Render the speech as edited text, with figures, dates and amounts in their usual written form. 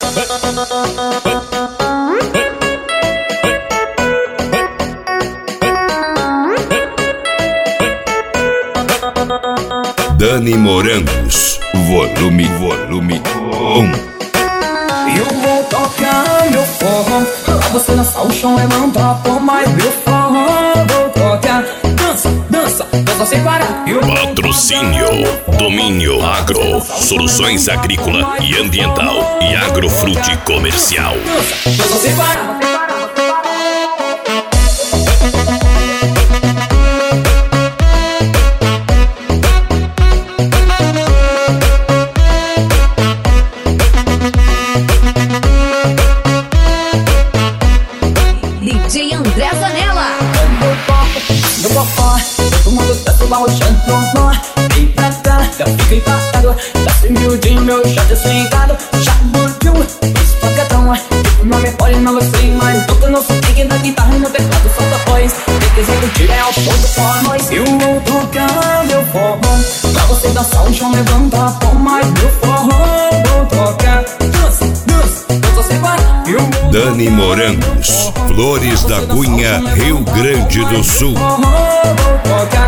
Dani Morangos, volume 1. Eu vou tocar meu forró, pra você dançar o chão, levanta a palma e meu forró. Vou tocar, dança, dança, dança sem parar. Patrocínio Domínio Agro, soluções agrícola e ambiental e agrofrute comercial. Dança, dança sem parar. DJ André Zanella. Eu toco, meu forró, todo mundo dança balançando no nó. Vem pra cá, já fica empatado, desce miudinho, meu shot swingado. Chabudiu, isso pancadão. O nome pode não você, mas nunca não se ligue na guitarra e no teclado, solta a voz. Quem quiser curtir é o som do forró. Eu vou tocar meu forró, pra você dançar o chão, levanta a palma e meu forró. Vou tocar, dança, dança, dança sem parar. Dani Morangos, Flores da Cunha, Rio Grande do Sul. Vou tocar.